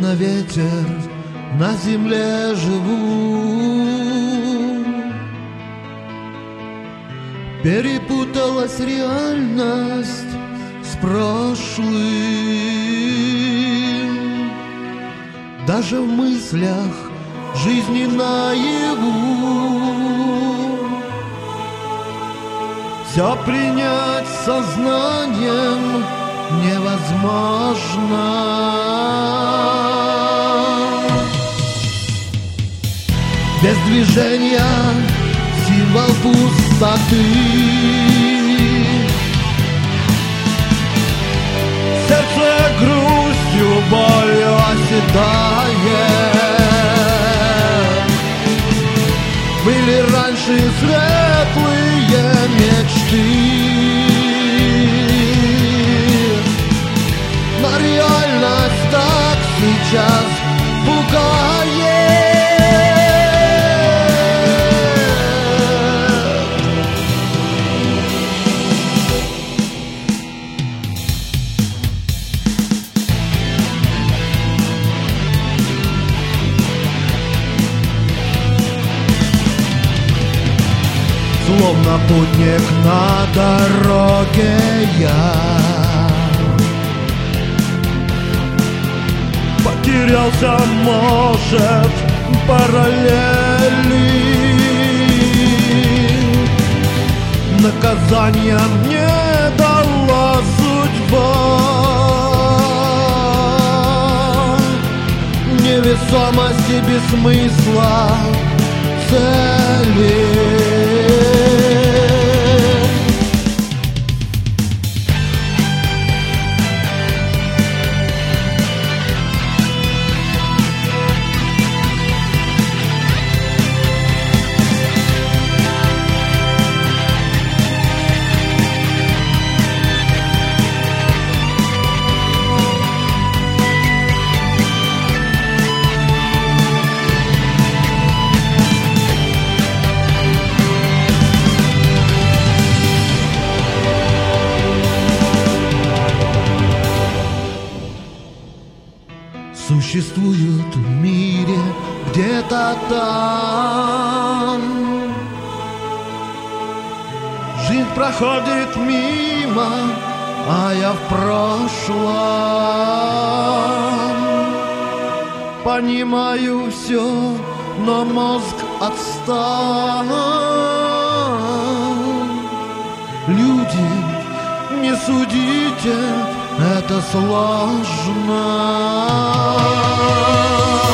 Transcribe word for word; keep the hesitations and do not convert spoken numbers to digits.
словно ветер на земле живу. Перепуталась реальность с прошлым. Даже в мыслях жизни наяву. Все принять сознанием невозможно. Без движения символ пустоты. Сердце грустью, болью оседает. Были раньше светлые мечты, но реальность так сейчас пугает. Словно путник на дороге я потерялся, может, параллели. Наказание мне дала судьба, невесомость и без смысла цели. Существуют в мире где-то там. Жизнь проходит мимо, а я в прошлом. Понимаю все, но мозг отстал. Люди, не судите, это сложно.